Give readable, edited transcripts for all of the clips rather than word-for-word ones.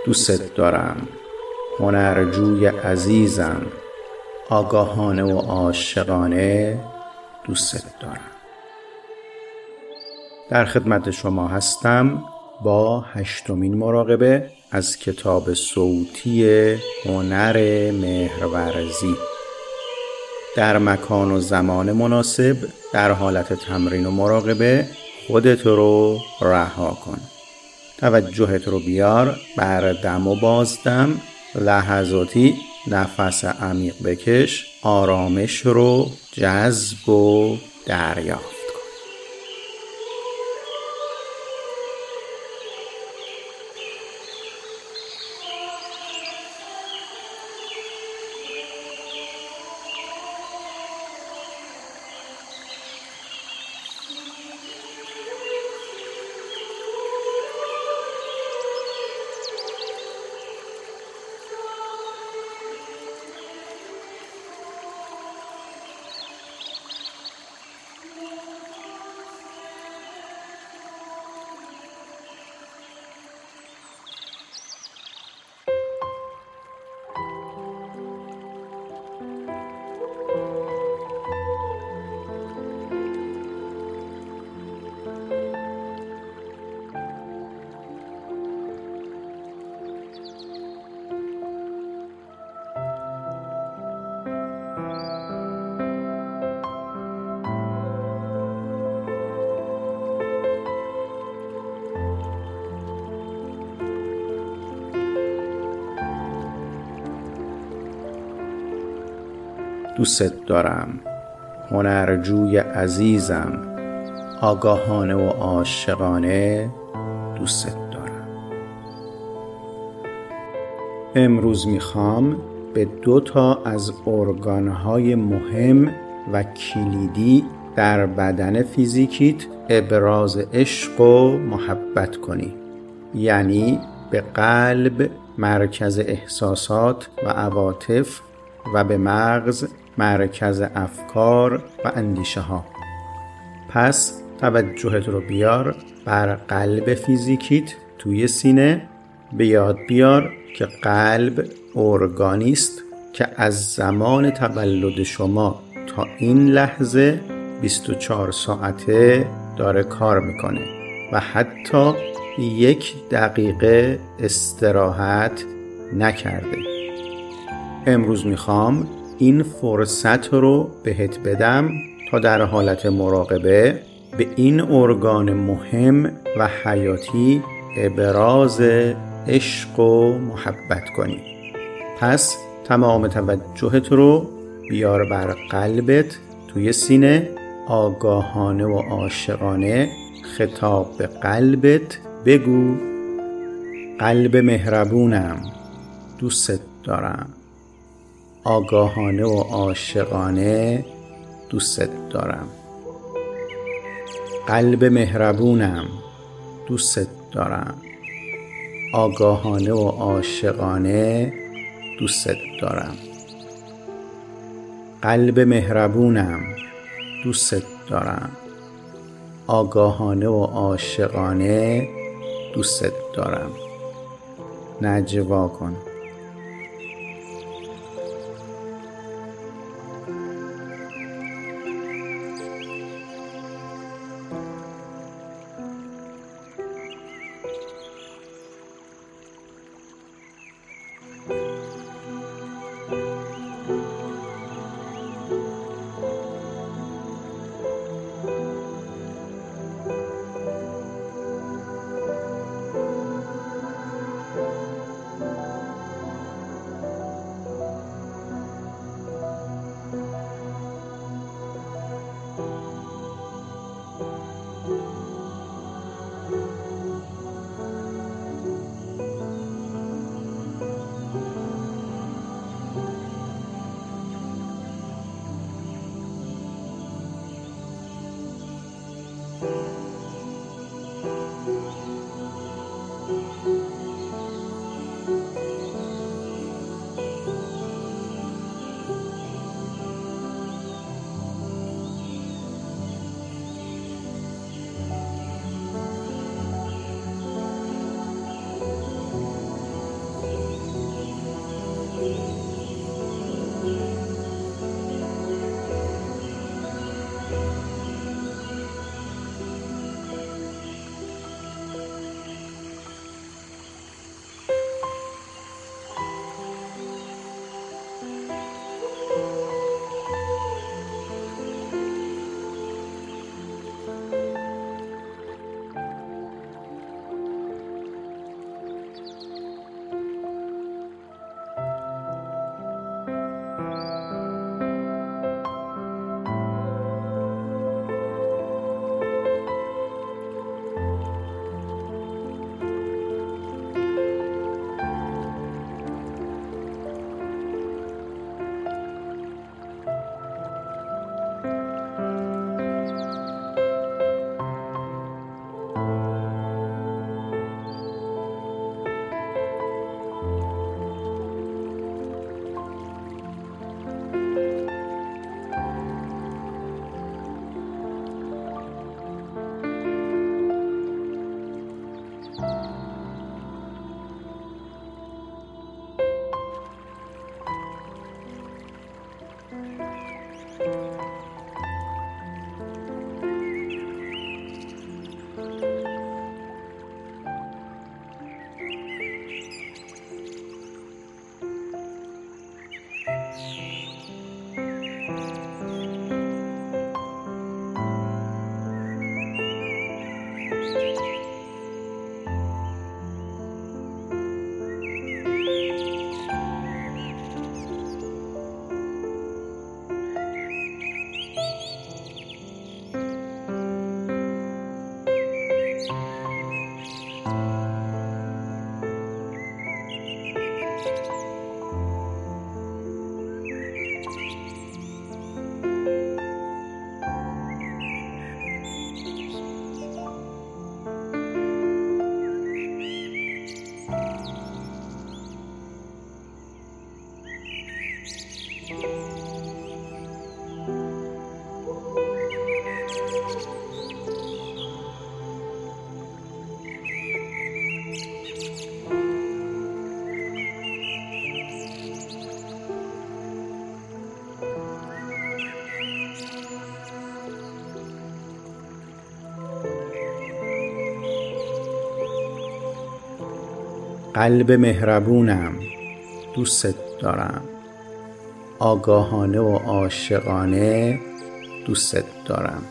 دوست دارم، هنرجوی عزیزم، آگاهانه و عاشقانه دوست دارم. در خدمت شما هستم با 8مین مراقبه از کتاب صوتی هنر مهرورزی. در مکان و زمان مناسب در حالت تمرین و مراقبه خودت رو رها کن. توجهت رو بیار بر دم و بازدم، لحظاتی نفس عمیق بکش، آرامش رو جذب و دریافت. دوست دارم، هنرجوی عزیزم، آگاهانه و عاشقانه دوست دارم. امروز میخوام به 2 از ارگانهای مهم و کلیدی در بدن فیزیکیت ابراز عشق و محبت کنی. یعنی به قلب، مرکز احساسات و عواطف، و به مغز، مرکز افکار و اندیشه ها. پس توجهت رو بیار بر قلب فیزیکیت توی سینه. به یاد بیار که قلب ارگانی است که از زمان تولد شما تا این لحظه 24 ساعته داره کار میکنه و حتی 1 دقیقه استراحت نکرده. امروز میخوام این فرصت رو بهت بدم تا در حالت مراقبه به این ارگان مهم و حیاتی ابراز عشق و محبت کنی. پس تمام توجهت رو بیار بر قلبت توی سینه. آگاهانه و عاشقانه خطاب به قلبت بگو: قلب مهربونم، دوست دارم. آگاهانه و عاشقانه دوست دارم. قلب مهربونم، دوست دارم. آگاهانه و عاشقانه دوست دارم. قلب مهربونم، دوست دارم. آگاهانه و عاشقانه دوست دارم. نجوا کن. قلب مهربونم، دوست دارم. آگاهانه و عاشقانه دوست دارم.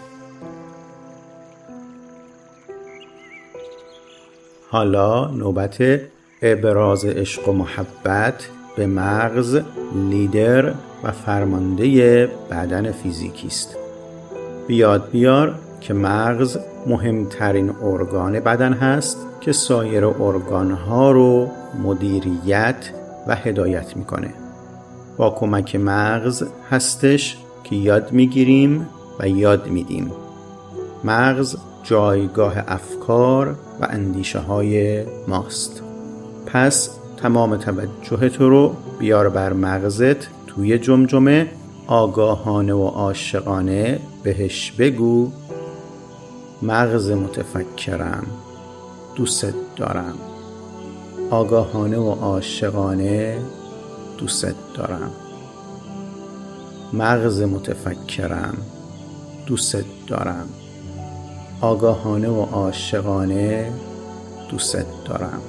حالا نوبت ابراز عشق و محبت به مغز، لیدر و فرمانده بدن فیزیکی است. بیاد بیار که مغز مهمترین ارگان بدن هست که سایر ارگانها رو مدیریت و هدایت میکنه. با کمک مغز هستش که یاد میگیریم و یاد میدیم. مغز جایگاه افکار و اندیشه های ماست. پس تمام توجه تو رو بیار بر مغزت. توی جمجمه آگاهانه و عاشقانه بهش بگو: مغز متفکرم، دوست دارم. آگاهانه و عاشقانه دوست دارم. مغز متفکرم، دوست دارم. آگاهانه و عاشقانه دوست دارم.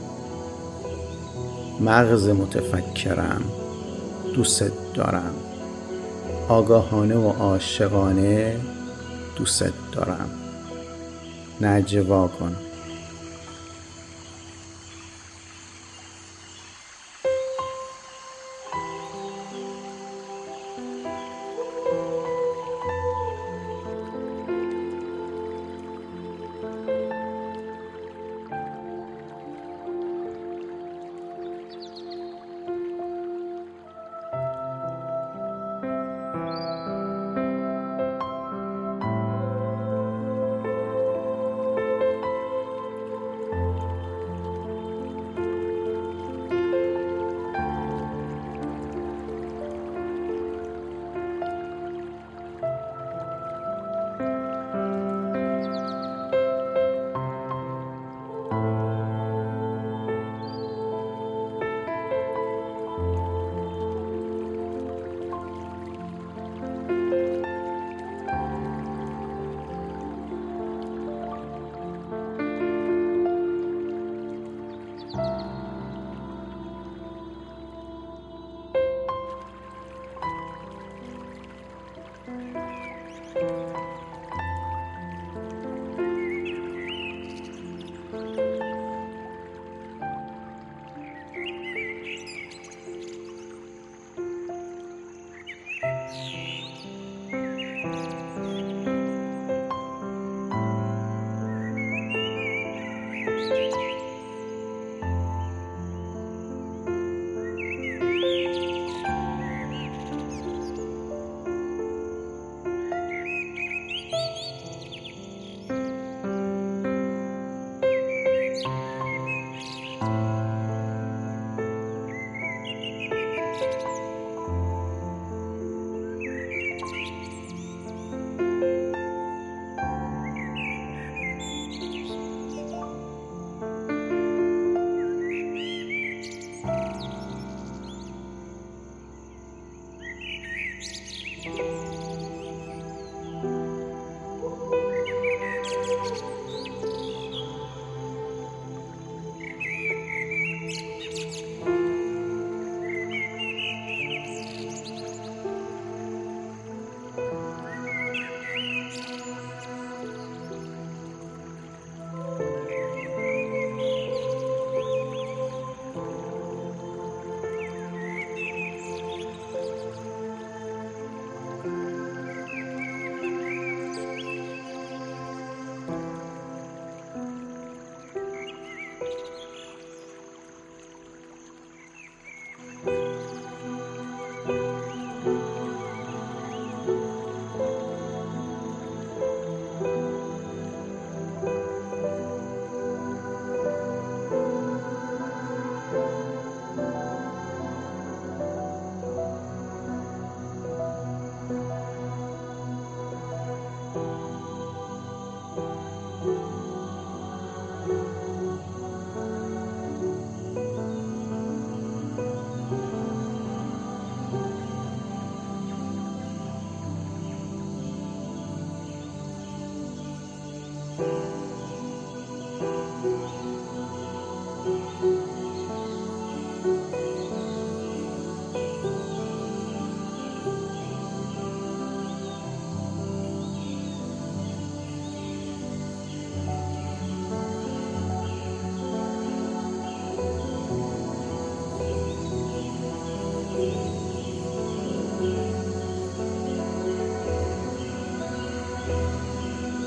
مغز متفکرم، دوست دارم. آگاهانه و عاشقانه دوست دارم. نجوا کن.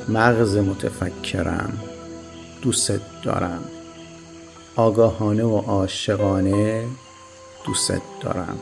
مغز متفکرم، دوست دارم. آگاهانه و عاشقانه دوست دارم.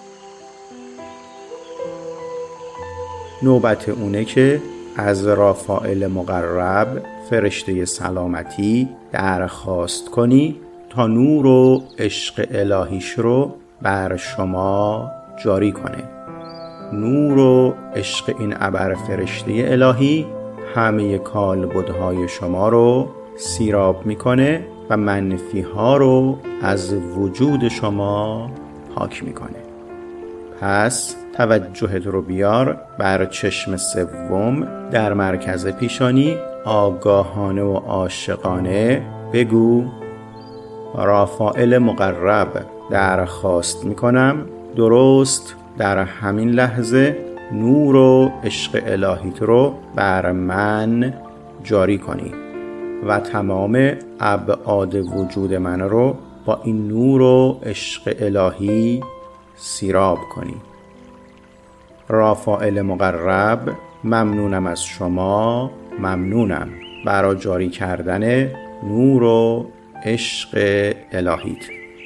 نوبت اونه که از رافائیل مقرب فرشته سلامتی درخواست کنی تا نور و عشق الهیش رو بر شما جاری کنه. نور و عشق این ابر فرشته الهی همه کالبدهای شما رو سیراب میکنه و منفی ها رو از وجود شما پاک میکنه. پس توجهت رو بیار بر چشم سوم در مرکز پیشانی. آگاهانه و عاشقانه بگو: رافائیل مقرب درخواست میکنم درست در همین لحظه نور و عشق الهیت رو بر من جاری کنی و تمام ابعاد وجود من رو با این نور و عشق الهی سیراب کنی. رافائیل مقرب ممنونم از شما، ممنونم برای جاری کردن نور و عشق الهیت.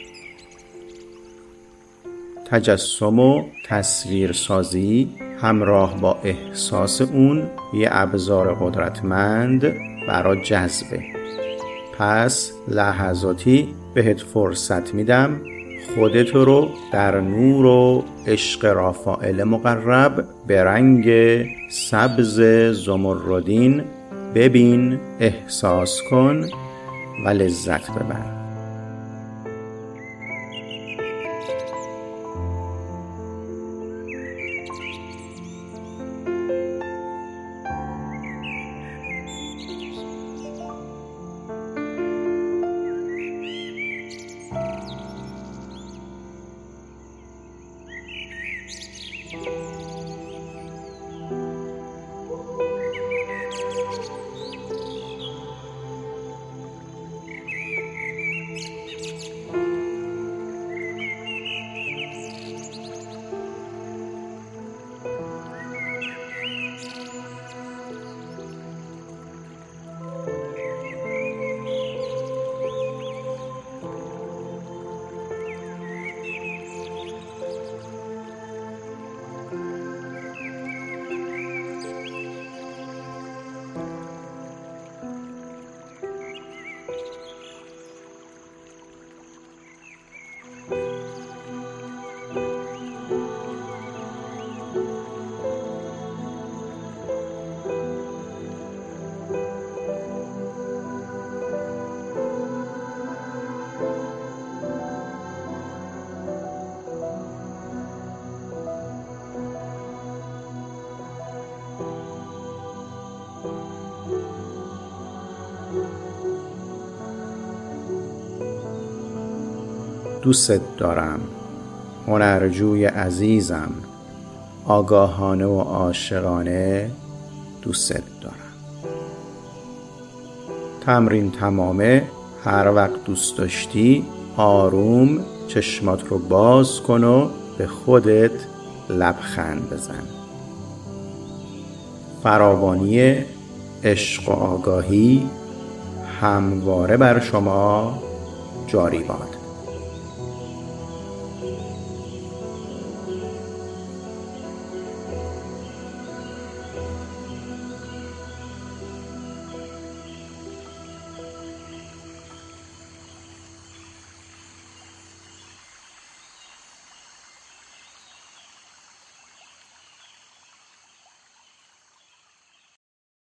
تجسم و تصویر سازی همراه با احساس اون یه ابزار قدرتمند برای جذبه. پس لحظاتی بهت فرصت میدم خودت رو در نور و عشق رافائیل مقرب به رنگ سبز زمردین ببین، احساس کن و لذت ببر. دوست دارم، هنرجوی عزیزم، آگاهانه و عاشقانه دوست دارم. تمرین تمامه. هر وقت دوست داشتی آروم چشمات رو باز کن و به خودت لبخند بزن. فراوانی عشق و آگاهی همواره بر شما جاری باد.